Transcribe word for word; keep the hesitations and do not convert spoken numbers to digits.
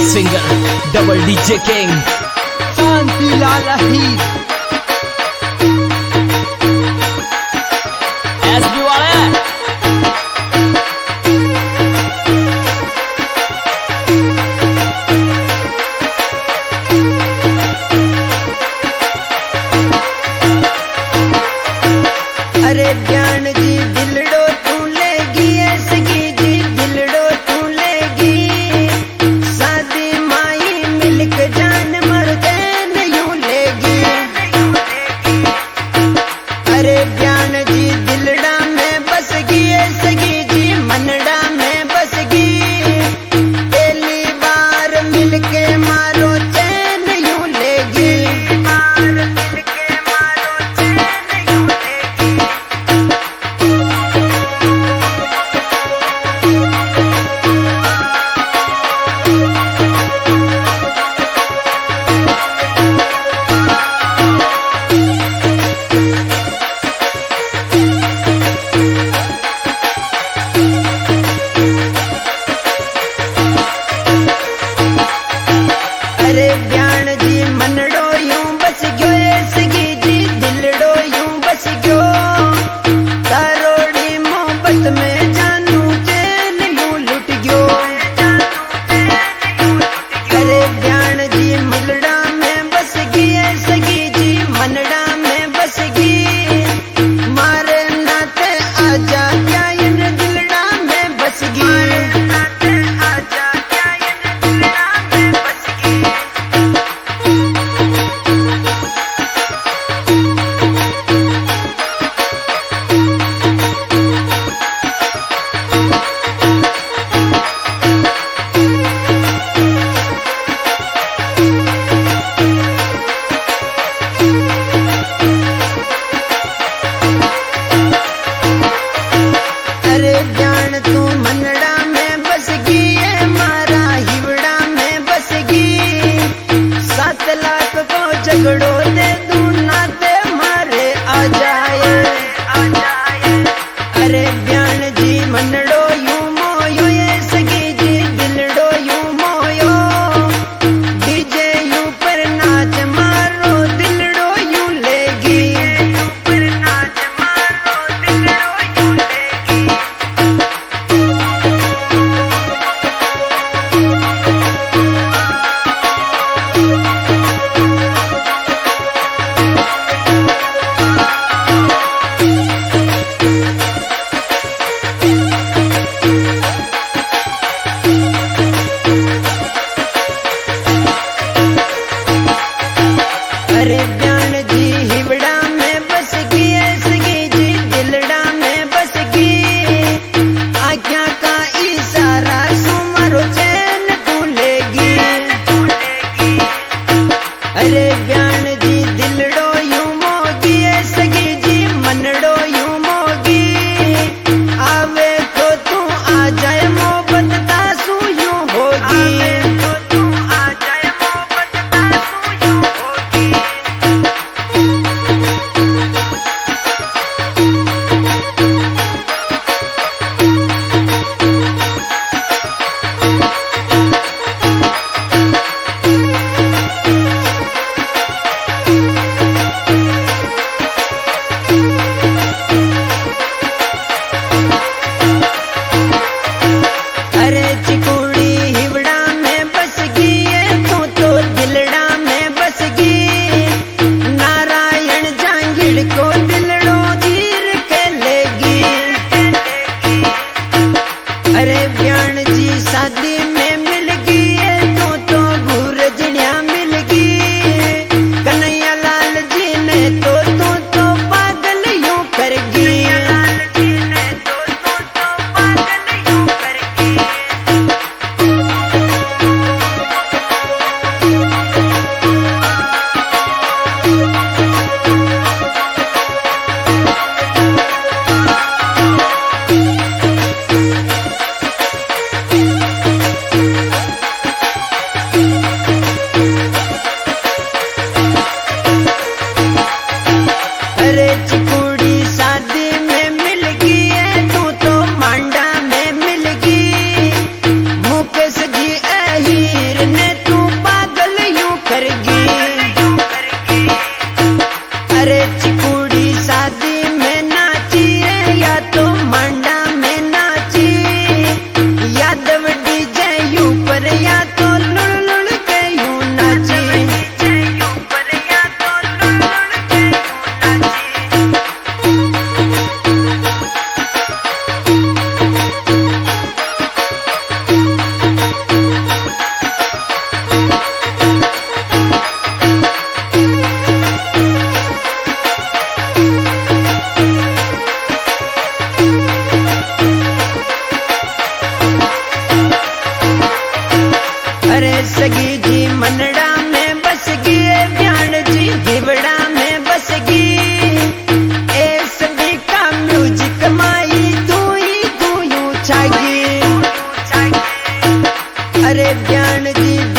Singer double DJ king Shanti Lal Ahir SB वाले। अरे ज्ञान जी दिलड़ो तू लेगी ऐसगी जी दिलड़ो तू लेगी शादी माई मिलक जान मरदे यूं लेगी। अरे ज्ञान जी दिलड़ा में बसगी ऐसगी जी मनड़ा में बसगी पहली बार मिलके मारो चैन यूं लेगी। अरे ज्ञान जी मनड़ो यूं बस गयो ऐसगी जी दिलड़ो यूं बस गयो तारोड़ी मोहब्बत में जानू चैन यूं लुट गयो। अरे ज्ञान जी मिलड़ा में बस गई ऐसगी जी मनड़ा में बस गई मारे नाते आजा क्या इन दिलड़ा में बस गई। अरे ज्ञान तू मनड़ा में बस गई है मारा हिवड़ा में बस गई सात लाख को झगड़ो दे तू नाते मारे आ जाए। अरे ज्ञान जी मनड़ो यूं मोयो ये सगी जी दिलड़ो यूं मोयो डीजे यूं पर नाच मारो दिलड़ो यूं लेगी। अरे ज्ञान जी हिवड़ा में बस गई ऐसगी जी दिलड़ा में बस गई आज्ञा का इशारा सुमरो चैन तू लेगी। अरे ज्ञान जी दिलड़ो यूं मोगी ऐसगी जी मनड़ो यूं मोगी आवे तो तू आ जाए मोहब्बत तासू यूं होगी। अरे चिकुड़ी हिवड़ा में बस गई है तू तो दिलड़ा में बस गई नारायण जांगिड़ को दिलड़ो धीर के लेगी। अरे ज्ञान जी शादी में मिल गई है तू तो भूरजड़िया मिल गई कन्हैया लाल जी ने तो तू तो पागल यूं कर गई। अरे ज्ञान जी